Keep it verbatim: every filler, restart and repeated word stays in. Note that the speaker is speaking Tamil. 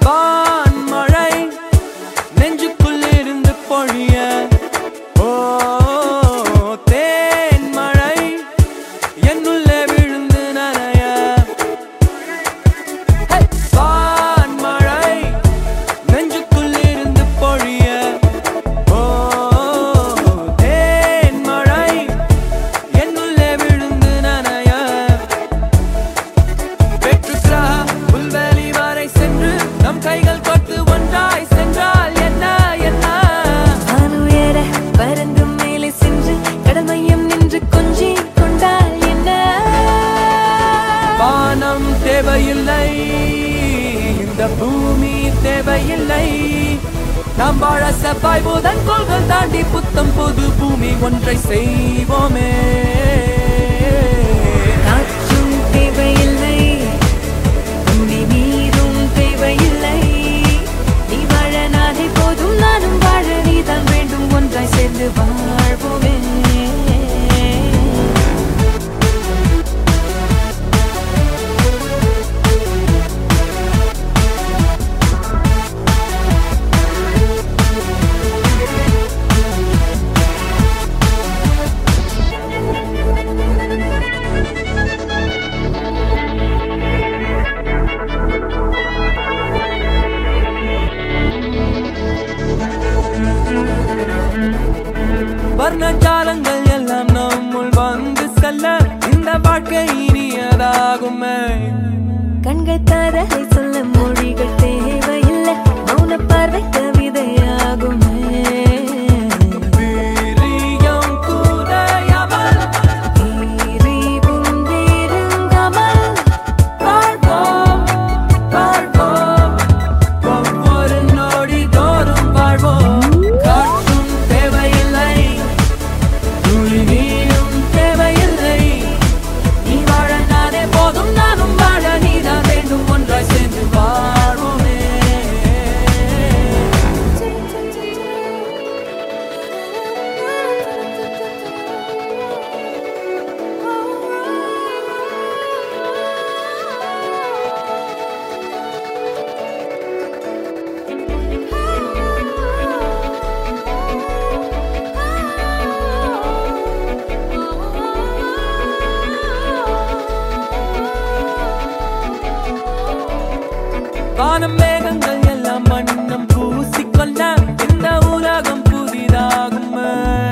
வான் மழை நெஞ்சுக்குள் இருந்து பொழிய ஓ தேன் மழை என்னுள்ளே விழுந்து நனைய வான் மழை நெஞ்சுக்குள் இருந்து பொழிய ஓ தேன் மழை என்னுள்ளே விழுந்து நனைய வெற்றுக்ரா புல்வெளி வரை சென்று நம் கைகள் கொத்து ஒன்றாய் சென்றால் என்ன என்ன வானுயர பறந்து மேலே சென்று கடல் மையம் நின்று கொஞ்சி கொண்டால் என்ன வானம் தேவையில்லை இந்த பூமி தேவையில்லை நாம் வாழ செவ்வாய் புதன் கோள்கள் தாண்டி புத்தம் புது பூமி ஒன்றை செய்வோமே காற்றும் தேவையில்லை துணி நீரும் தேவையில்லை நீ வாழ நானே போதும் நானும் வாழ நீதான் வேண்டும் ஒன்றாய் சேர்ந்து வாழ்வோமே வர்ணஜாலங்கள் எல்லாம் நம்முள் வந்து செல்ல இந்த வாழ்க்கை இனியதாகுமே கண்கள் காதலை சொல்ல மொழிகள் தேவையில்லை மௌன பார்வை கவிதையாகுமே வீரியம் குறையாமல் எரிவும் நெருங்காமல் வாழ்வோம் வாழ்வோம் ஒவ்வொரு நொடி தோறும் வாழ்வோம் காற்றும் தேவையில்லை துளி நீரும் தேவையில்லை நீ வாழ நானே போதும் நானும் வாழ நீதான் வேண்டும் ஒன்றாய் சேர்ந்து வாழ்வோமே வானம் மேகங்கள் எல்லாம் மண்ணம் பூசிக்கொள்ள இந்த உலகம் புதிதாகுமே